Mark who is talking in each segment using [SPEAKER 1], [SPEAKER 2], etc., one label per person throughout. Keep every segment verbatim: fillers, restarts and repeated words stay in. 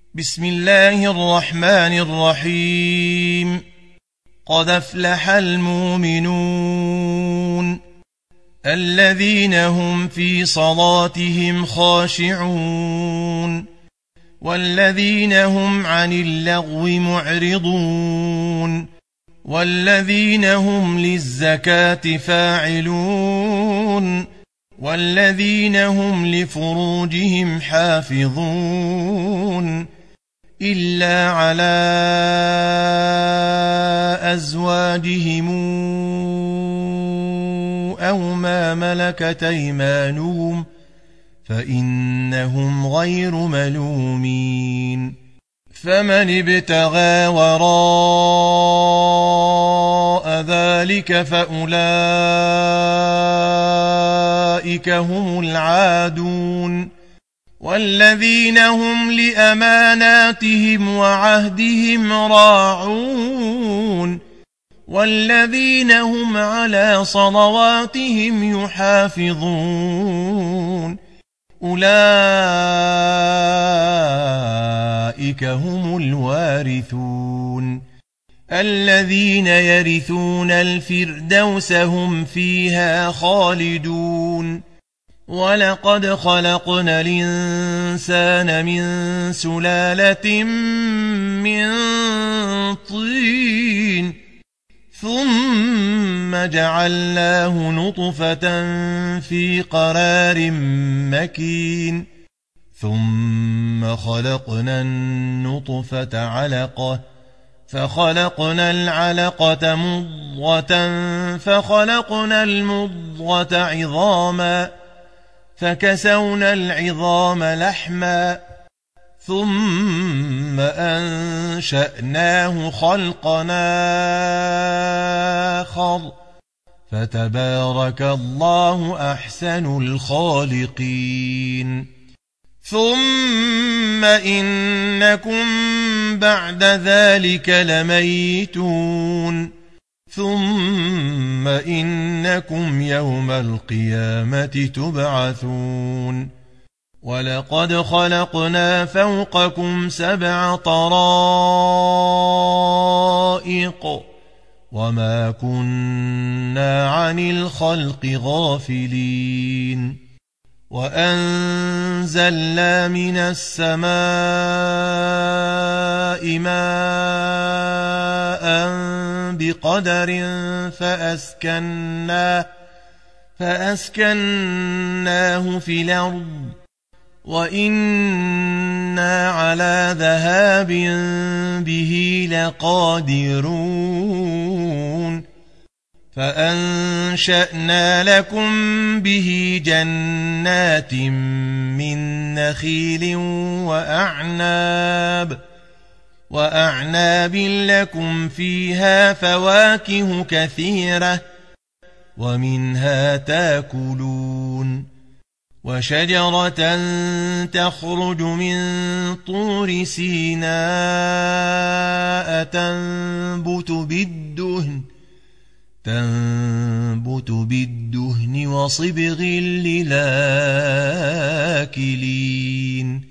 [SPEAKER 1] بسم الله الرحمن الرحيم. قد أفلح المؤمنون الذين هم في صلاتهم خاشعون والذين هم عن اللغو معرضون والذين هم للزكاة فاعلون والذين هم لفروجهم حافظون إلا على أزواجهم أو ما ملكت أيمانهم فإنهم غير ملومين. فمن ابتغى وراء ذلك فأولئك هم العادون والذين هم لأماناتهم وعهدهم راعون والذين هم على صلواتهم يحافظون أولئك هم الوارثون الذين يرثون الفردوس هم فيها خالدون. ولقد خلقنا الإنسان من سلالة من طين ثم جعلناه نطفة في قرار مكين ثم خلقنا النطفة علقة فخلقنا العلقة مضغة فخلقنا المضغة عظاما فكسونا العظام لحما ثم أنشأناه خلقنا آخر فتبارك الله أحسن الخالقين. ثم إنكم بعد ذلك لميتون ثم إنكم يوم القيامة تبعثون. ولقد خلقنا فوقكم سبع طرائق وما كنا عن الخلق غافلين وأنزلنا من السماء ماء بقدر فأسكناه فأسكناه في الأرض وإنا على ذهاب به لقادرون فأنشأنا لكم به جنات من نخيل وأعناب وأعناب لكم فيها فواكه كثيرة ومنها تاكلون وشجرة تخرج من طور سيناء تنبت بالدهن تنبت بالدهن وصبغ للآكلين.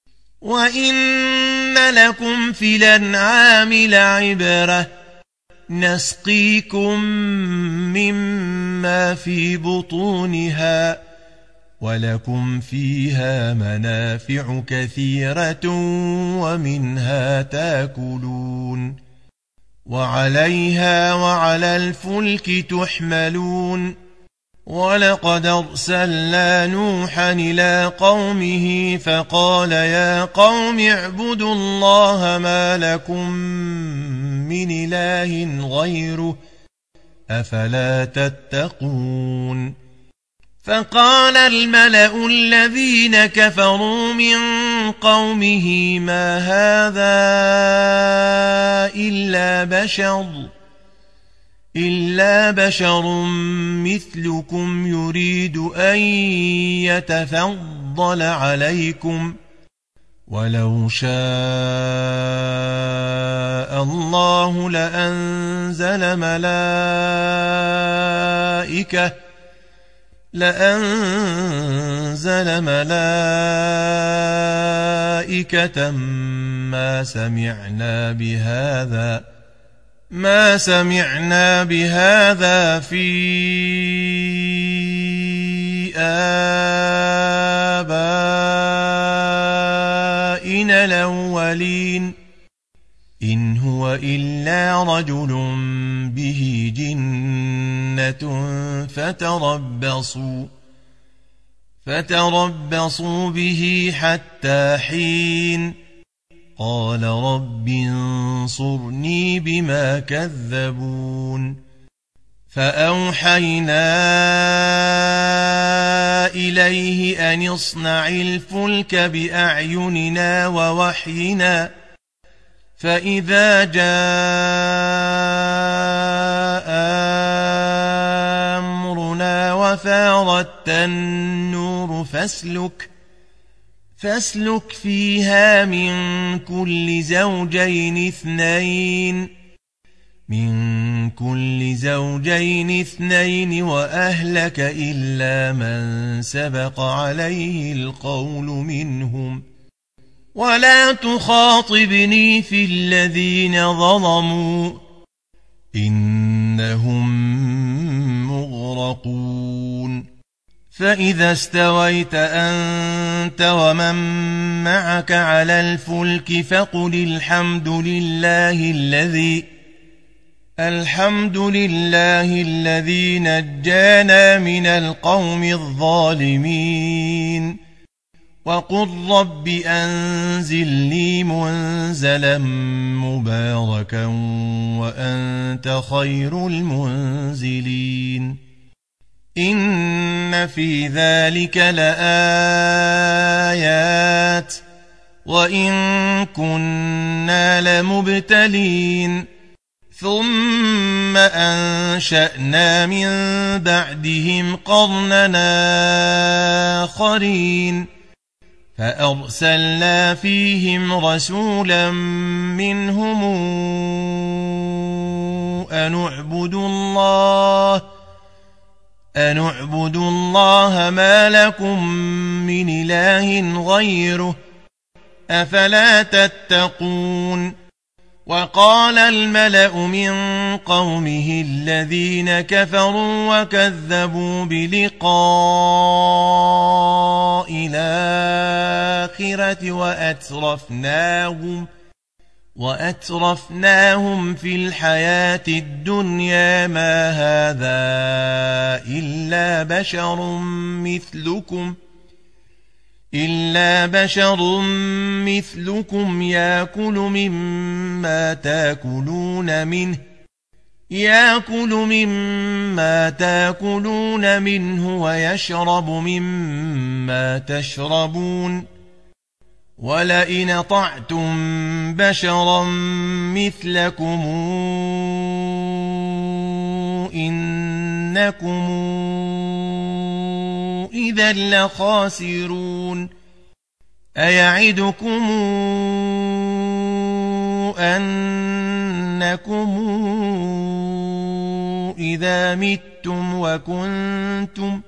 [SPEAKER 1] وإن لكم في الأنعام لعبرة نسقيكم مما في بطونها ولكم فيها منافع كثيرة ومنها تاكلون وعليها وعلى الفلك تحملون. ولقد أرسلنا نوحا إلى قومه فقال يا قوم اعبدوا الله ما لكم من إله غيره أفلا تتقون. فقال الملأ الذين كفروا من قومه ما هذا إلا بشر إلا بشر مثلكم يريد أن يتفضل عليكم ولو شاء الله لأنزل ملائكة لأنزل ملائكة ما سمعنا بهذا ما سمعنا بهذا في آبائنا الأولين إن هو إلا رجل به جنة فتربصوا فتربصوا به حتى حين قال رب انصرني بما كذبون فأوحينا إليه أن اصنع الفلك بأعيننا ووحينا فإذا جاء أمرنا وفارت النور فاسلك فاسلك فيها من كل زوجين اثنين من كل زوجين اثنين وأهلك إلا من سبق عليه القول منهم ولا تخاطبني في الذين ظلموا إنهم مغرقون فإذا استويت أنت ومن معك على الفلك فقل الحمد لله الذي الحمد لله الذي نجانا من القوم الظالمين وقل رب أنزلني منزلا مباركا وأنت خير المنزلين إن في ذلك لآيات وإن كنا لمبتلين ثم أنشأنا من بعدهم قرننا آخرين فأرسلنا فيهم رسولا منهم أن اعبدوا الله أن اعبدوا الله ما لكم من إله غيره أفلا تتقون وقال الملأ من قومه الذين كفروا وكذبوا بلقاء الآخرة وأترفناهم وأترفناهم في الحياة الدنيا ما هذا إلا بشر مثلكم إلا بشر مثلكم يأكل مما تأكلون منه يأكل مما تأكلون منه ويشرب مما تشربون ولئن أطعتم بشرا مثلكم إنكم إذا لخاسرون أيعدكم أنكم إذا متم وكنتم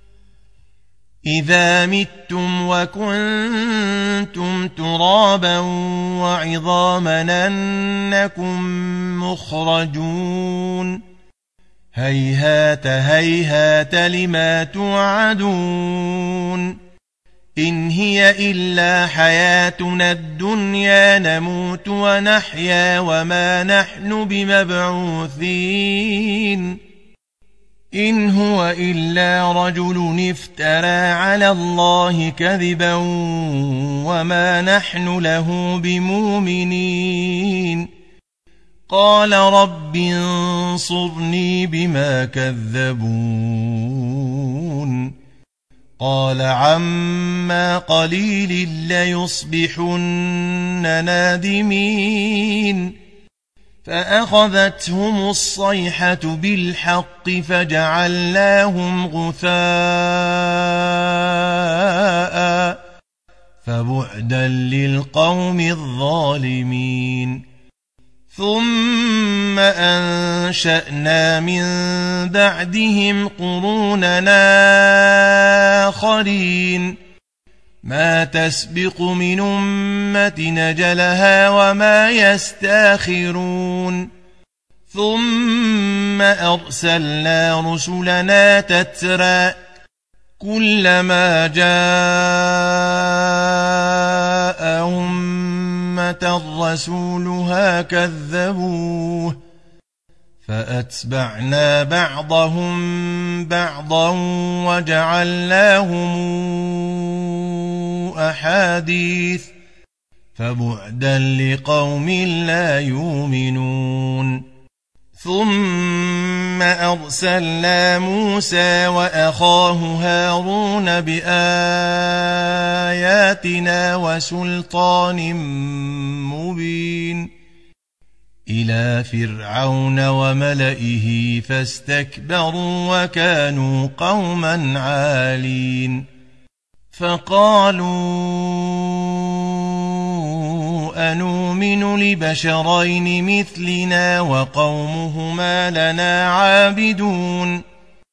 [SPEAKER 1] إذا متم وكنتم ترابا وعظاما أنكم مخرجون هيهات هيهات لما توعدون إن هي إلا حياتنا الدنيا نموت ونحيا وما نحن بمبعوثين إن هو إلا رجل افترى على الله كذبا وما نحن له بمؤمنين قال رب انصرني بما كذبون قال عما قليل ليصبحن نادمين فأخذتهم الصيحة بالحق فجعلناهم غثاء فبعدا للقوم الظالمين ثم أنشأنا من بعدهم قروننا آخرين ما تسبق من أمة نجلها وما يستاخرون ثم أرسلنا رسلنا تترى كلما جاء أمة رسولها كذبوه فأتبعنا بعضهم بعضا وجعلناهم أحاديث فبعدا لقوم لا يؤمنون ثم أرسلنا موسى وأخاه هارون بآياتنا وسلطان مبين إلى فرعون وملئه فاستكبروا وكانوا قوما عالين فقالوا أنؤمن لبشرين مثلنا وقومهما لنا عابدون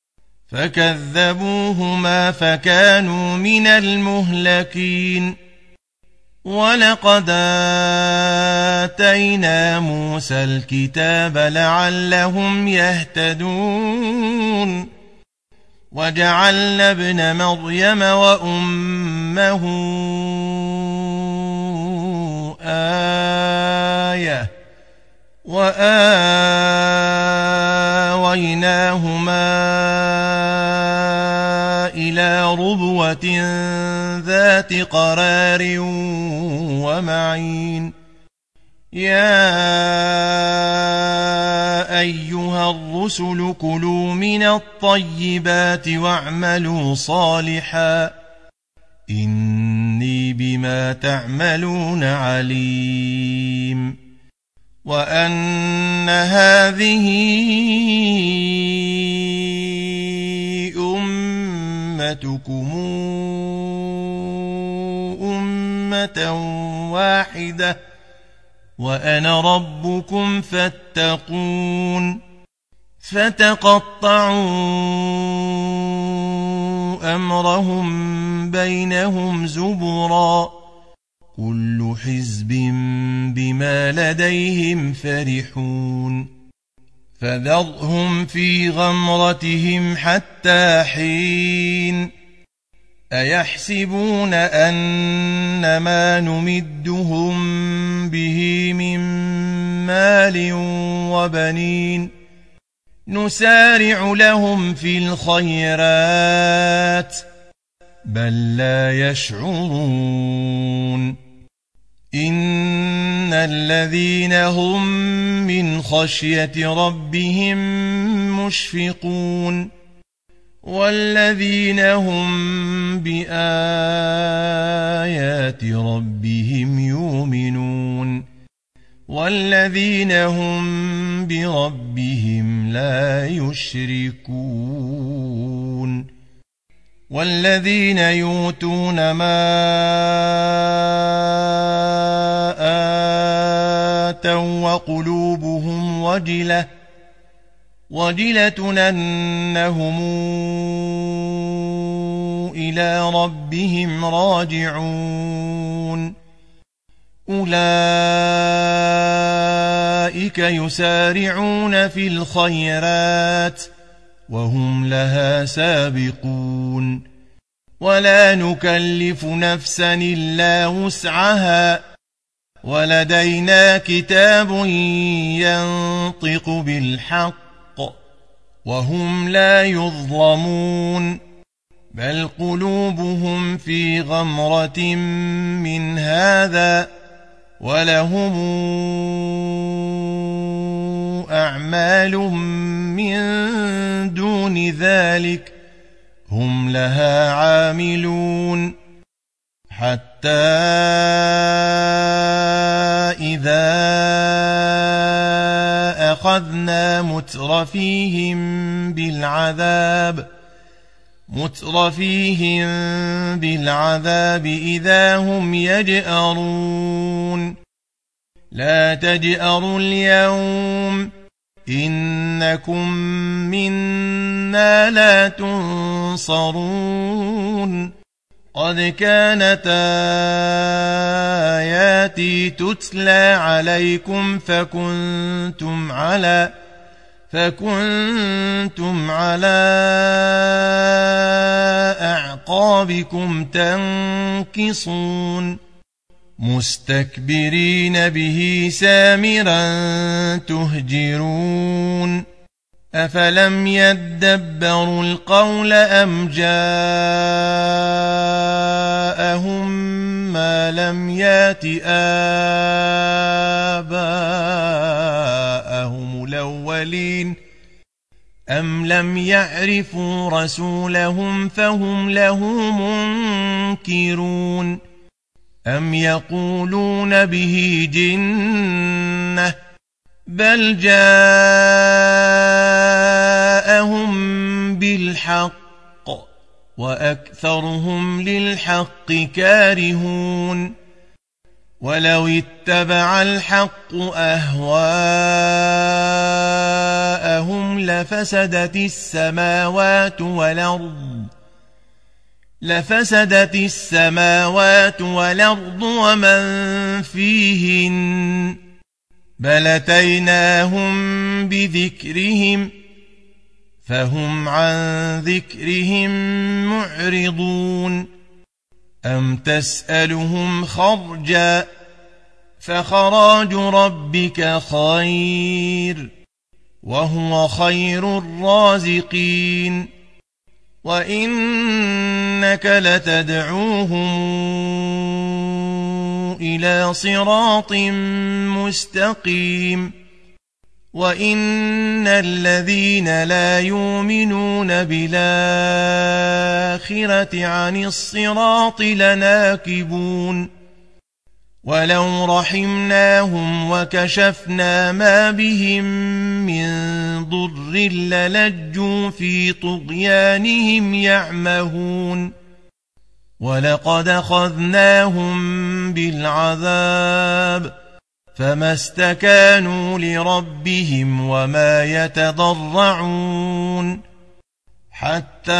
[SPEAKER 1] فكذبوهما فكانوا من المهلكين ولقد آتينا موسى الكتاب لعلهم يهتدون وجعلنا ابن مريم وأمه آية وآويناهما إلى ربوة ذات قرار ومعين يا أيها الرسل كلوا من الطيبات واعملوا صالحا إني بما تعملون عليم وأن هذه أمتكم أمة واحدة وأنا ربكم فاتقون فتقطعوا أمرهم بينهم زبرا كل حزب بما لديهم فرحون فذرهم في غمرتهم حتى حين أيحسبون أن ما نمدهم به من مال وبنين نسارع لهم في الخيرات بل لا يشعرون إن الذين هم من خشية ربهم مشفقون والذين هم بآيات ربهم يؤمنون والذين هم بربهم لا يشركون والذين يؤتون ما آتوا وقلوبهم وجلة وجلة أنهم إلى ربهم راجعون أولئك يسارعون في الخيرات وهم لها سابقون ولا نكلف نفسا إلا وسعها ولدينا كتاب ينطق بالحق وهم لا يظلمون بل قلوبهم في غمرة من هذا ولهم أعمال من دون ذلك هم لها عاملون حتى إذا أخذنا مترفيهم بالعذاب مترفيهم بالعذاب إذا هم يجأرون لا تجأروا اليوم إنكم منا لا تنصرون قد كانت آياتي تتلى عليكم فكنتم على فكنتم على أعقابكم تنكصون مستكبرين به سامرا تهجرون أفلم يدبروا القول أم جاءهم ما لم يات آباءهم الأولين أم لم يعرفوا رسولهم فهم له منكرون أم يقولون به جنة بل جاءهم بالحق وأكثرهم للحق كارهون ولو اتبع الحق أهواءهم لفسدت السماوات والأرض لفسدت السماوات والأرض ومن فيهن بل أتيناهم بذكرهم فهم عن ذكرهم معرضون أم تسألهم خرجا فخراج ربك خير وهو خير الرازقين وإنك لتدعوهم إلى صراط مستقيم وإن الذين لا يؤمنون بالآخرة عن الصراط لناكبون ولو رحمناهم وكشفنا ما بهم من ضر للجوا في طغيانهم يعمهون ولقد أخذناهم بالعذاب فما استكانوا لربهم وما يتضرعون حتى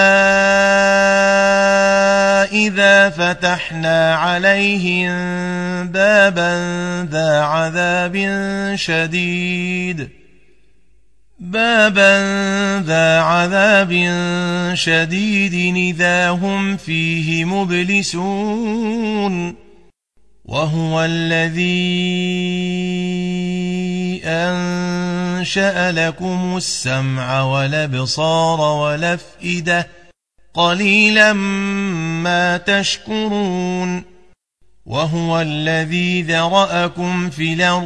[SPEAKER 1] إذا فتحنا عليهم بابا ذا عذاب شديد بابا ذا عذاب شديد إذا هم فيه مبلسون وهو الذي أنشأ لكم السمع والأبصار والأفئدة قليلا ما تشكرون وهو الذي ذرأكم في الأرض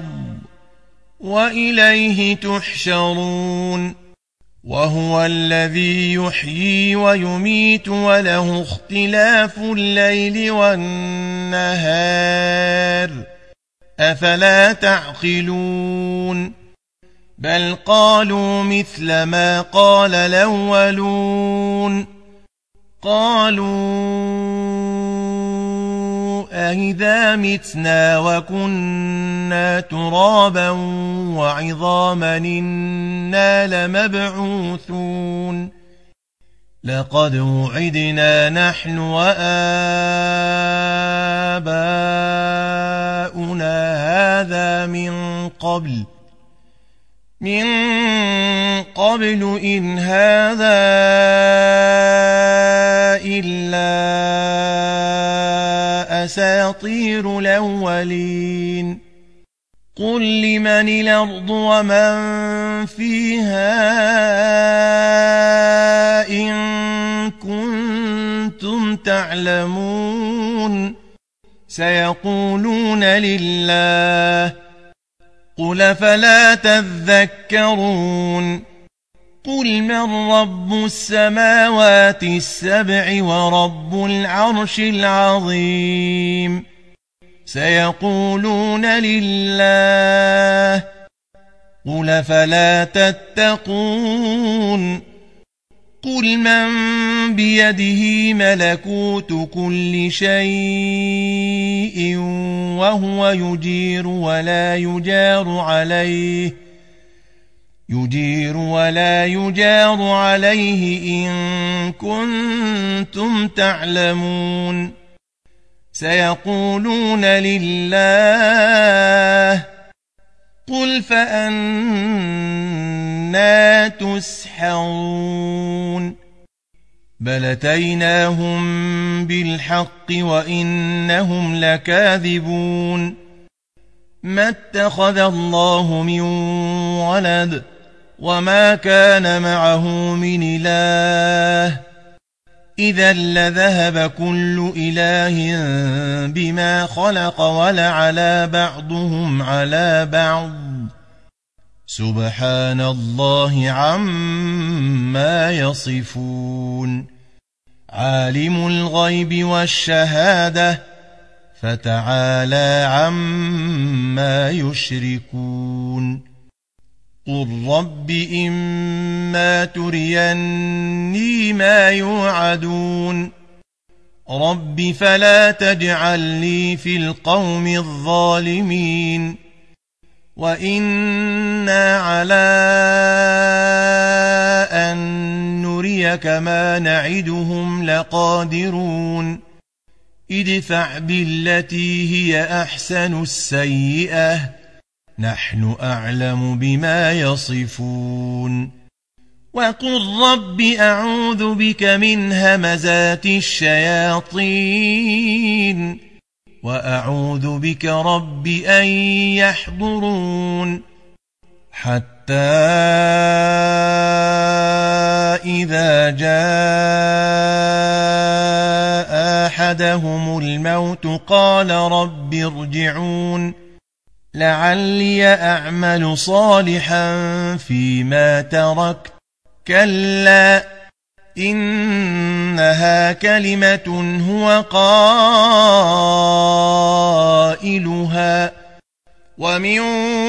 [SPEAKER 1] وإليه تحشرون وهو الذي يحيي ويميت وله اختلاف الليل والنهار أفلا تعقلون بل قالوا مثل ما قال الأولون قالوا أإذا متنا وكنا ترابا وعظاما إنا لمبعوثون لقد وعدنا نحن وآباؤنا هذا من قبل من قبل إن هذا إلا أساطير الأولين قل لمن الأرض ومن فيها إن كنتم تعلمون سيقولون لله قل فلا تذكرون قل من رب السماوات السبع ورب العرش العظيم سيقولون لله قل فلا تتقون قل من بيده ملكوت كل شيء وهو يجير ولا يجار عليه يجير ولا يجار عليه إن كنتم تعلمون سيقولون لله قل فأنى تسحرون بل أتيناهم بالحق وإنهم لكاذبون ما اتخذ الله من ولد وما كان معه من إله إذا لذهب كل إله بما خلق ولعلى بعضهم على بعض سبحان الله عما يصفون عالم الغيب والشهادة فتعالى عما يشركون قل رب إما تريني ما يوعدون رب فلا تجعلني في القوم الظالمين وإنا على أن نريك ما نعدهم لقادرون ادفع بالتي هي أحسن السيئة نحن أعلم بما يصفون وقل رب أعوذ بك من همزات الشياطين وأعوذ بك رب أن يحضرون حتى إذا جاء أحدهم الموت قال رب ارجعون لعلي أعمل صالحا فيما تركت كلا إنها كلمة هو قائلها ومن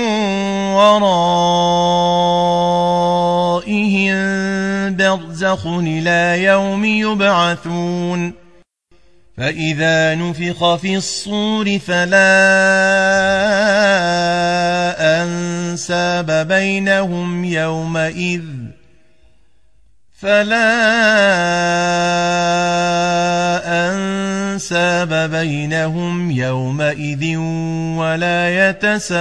[SPEAKER 1] ورائهم برزخ إلى يوم يبعثون فإذا نفخ في الصور فلا أنساب بينهم يومئذ فلا أنساب بينهم يومئذ ولا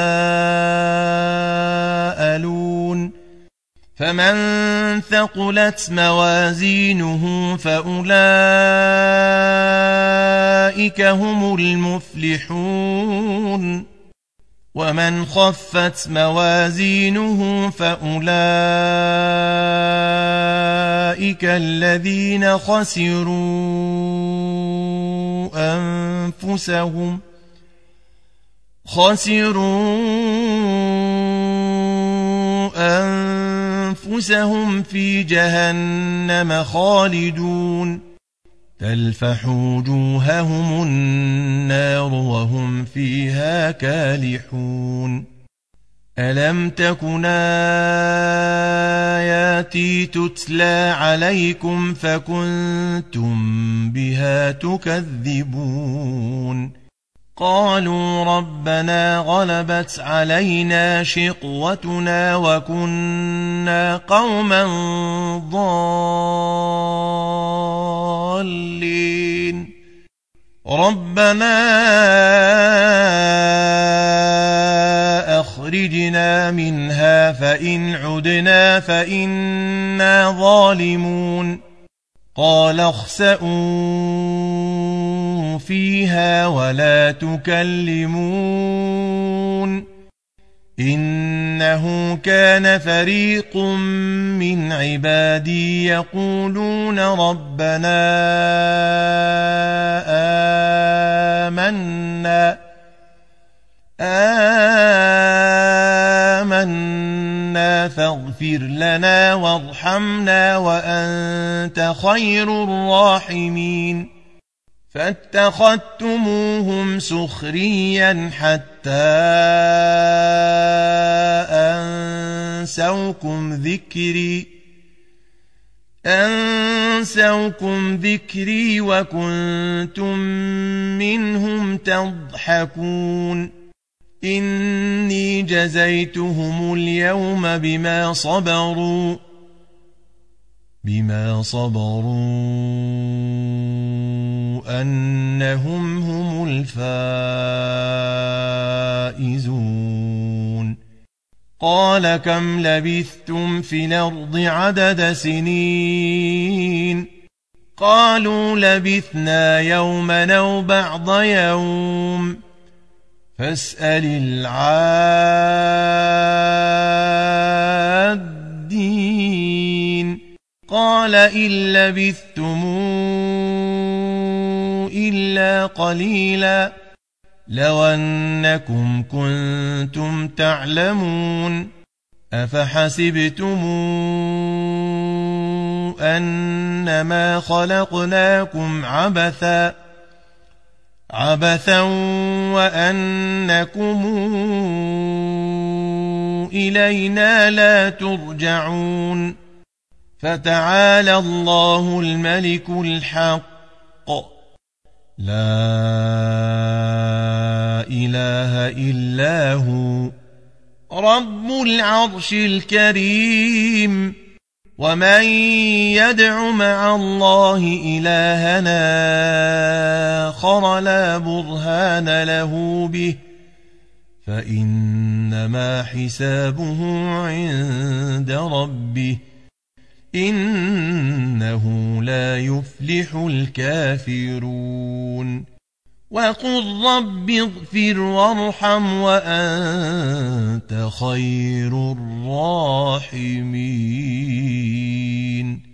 [SPEAKER 1] يتساءلون فمن ثقلت موازينه فأولئك هم المفلحون ومن خفت موازينه فأولئك الذين خسروا أنفسهم خسروا أنفسهم في جهنم خالدون تلفح وجوههم النار وهم فيها كالحون ألم تكن آياتي تتلى عليكم فكنتم بها تكذبون قالوا ربنا غلبت علينا شقوتنا وكنا قوما ضالين ربنا أخرجنا منها فإن عدنا فإنا ظالمون قال اخسئوا فيها ولا تكلمون إنه كان فريق من عبادي يقولون ربنا آمنا آمنا فاغفر لنا وارحمنا وأنت خير الراحمين فاتخذتموهم سخريا حتى أنسوكم ذكري أنسوكم ذكري وكنتم منهم تضحكون إني جزيتهم اليوم بما صبروا بما صبروا أنهم هم الفائزون قال كم لبثتم في الأرض عدد سنين قالوا لبثنا يوما أو بعض يوم فاسأل العادين قال إن لبثتم إلا قليلا لو أنكم كنتم تعلمون أفحسبتم أنما خلقناكم عبثا عبثا وأنكم إلينا لا ترجعون فتعالى الله الملك الحق لا إله إلا هو رب العرش الكريم ومن يدع مع الله إلهنا آخر لا برهان له به فإنما حسابه عند ربه إنه لا يفلح الكافرون وقل رب اغفر وارحم وأنت خير الراحمين